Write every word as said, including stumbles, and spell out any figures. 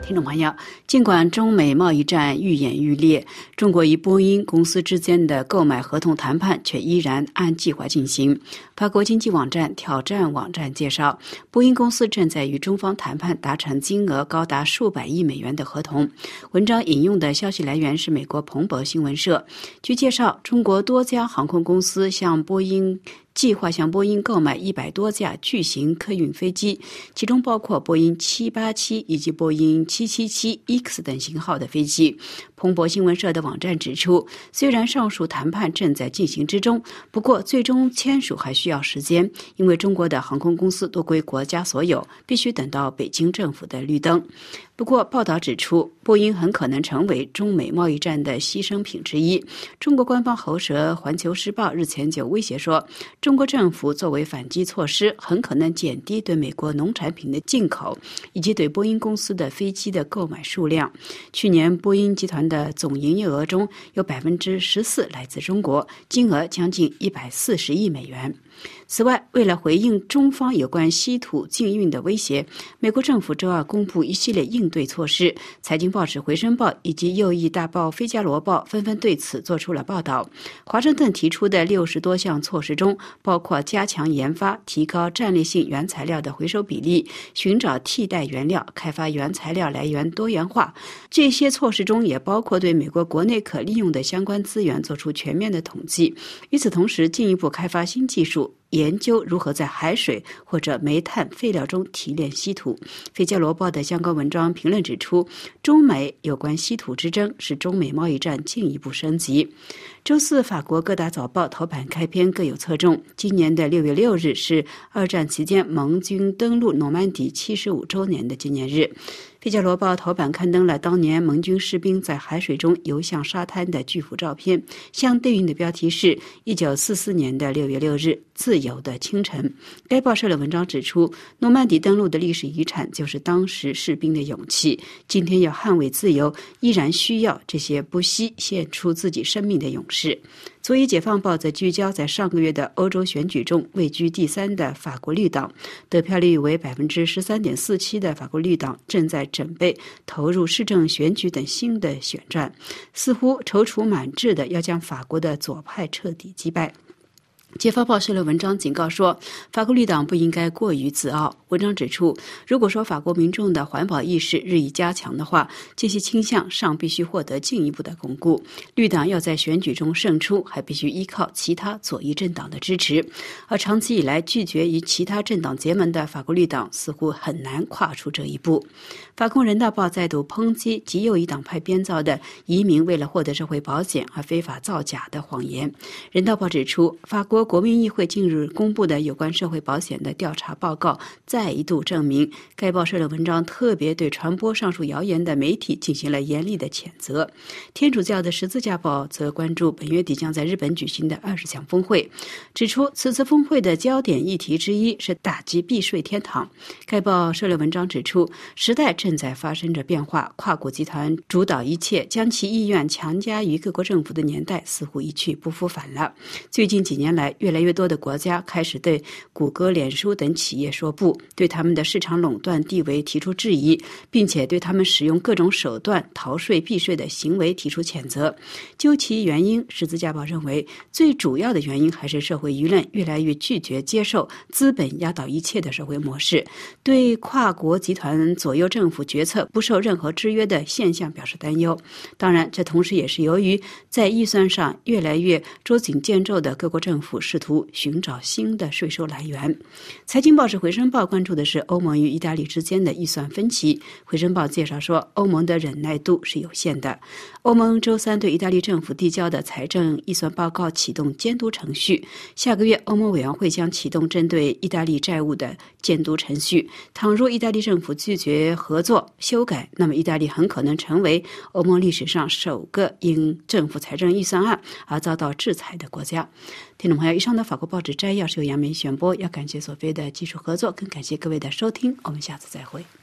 听众朋友，尽管中美贸易战愈演愈烈，中国与波音公司之间的购买合同谈判却依然按计划进行。法国经济网站挑战网站介绍，波音公司正在与中方谈判达成金额高达数百亿美元的合同。文章引用的消息来源是美国彭博新闻社。据介绍，中国多家航空公司向波音计划向波音购买一百多架巨型客运飞机，其中包括波音七八七以及波音七七七 X 等型号的飞机。彭博新闻社的网站指出，虽然上述谈判正在进行之中，不过最终签署还需要时间，因为中国的航空公司都归国家所有，必须等到北京政府的绿灯。不过，报道指出，波音很可能成为中美贸易战的牺牲品之一。中国官方喉舌《环球时报》日前就威胁说，中国政府作为反击措施，很可能减低对美国农产品的进口，以及对波音公司的飞机的购买数量。去年，波音集团的总营业额中有百分之十四来自中国，金额将近一百四十亿美元。此外，为了回应中方有关稀土禁运的威胁，美国政府周二公布一系列应对措施。财经报纸《回声报》以及右翼大报《费加罗报》纷纷对此做出了报道。华盛顿提出的六十多项措施中，包括加强研发、提高战略性原材料的回收比例、寻找替代原料、开发原材料来源多元化。这些措施中也包括对美国国内可利用的相关资源做出全面的统计。与此同时，进一步开发新技术，研究如何在海水或者煤炭废料中提炼稀土。费加罗报的相关文章评论指出，中美有关稀土之争使中美贸易战进一步升级。周四，法国各大早报头版开篇各有侧重。今年的六月六日是二战期间盟军登陆诺曼底七十五周年的纪念日。费加罗报头版刊登了当年盟军士兵在海水中游向沙滩的巨幅照片，相对应的标题是一九四四年的六月六日，自由的清晨。该报社的文章指出，诺曼底登陆的历史遗产就是当时士兵的勇气。今天要捍卫自由，依然需要这些不惜献出自己生命的勇士。所以解放报则聚焦在上个月的欧洲选举中位居第三的法国绿党，得票率为百分之十三点四七的法国绿党正在准备投入市政选举等新的选战，似乎踌躇满志的要将法国的左派彻底击败。解放报社的文章警告说，法国绿党不应该过于自傲。文章指出，如果说法国民众的环保意识日益加强的话，这些倾向尚必须获得进一步的巩固。绿党要在选举中胜出，还必须依靠其他左翼政党的支持，而长期以来拒绝与其他政党结盟的法国绿党似乎很难跨出这一步。法共人道报再度抨击极右翼党派编造的移民为了获得社会保险而非法造假的谎言。人道报指出，法国国民议会近日公布的有关社会保险的调查报告再一度证明，该报社的文章特别对传播上述谣言的媒体进行了严厉的谴责。天主教的十字架报则关注本月底将在日本举行的二十强峰会，指出此次峰会的焦点议题之一是打击避税天堂。该报社的文章指出，时代正在发生着变化，跨国集团主导一切，将其意愿强加于各国政府的年代似乎一去不复返了。最近几年来，越来越多的国家开始对谷歌、脸书等企业说不，对他们的市场垄断地位提出质疑，并且对他们使用各种手段逃税避税的行为提出谴责。究其原因，十字架报认为，最主要的原因还是社会舆论越来越拒绝接受资本压倒一切的社会模式，对跨国集团左右政府决策不受任何制约的现象表示担忧。当然，这同时也是由于在预算上越来越捉襟见肘的各国政府试图寻找新的税收来源。财经报纸《回声报》关注的是欧盟与意大利之间的预算分歧。《回声报》介绍说，欧盟的忍耐度是有限的。欧盟周三对意大利政府递交的财政预算报告启动监督程序，下个月欧盟委员会将启动针对意大利债务的监督程序。倘若意大利政府拒绝合作修改，那么意大利很可能成为欧盟历史上首个因政府财政预算案而遭到制裁的国家。听众朋友，以上的法国报纸摘要是由杨梅选播，要感谢索菲的技术合作，更感谢各位的收听，我们下次再会。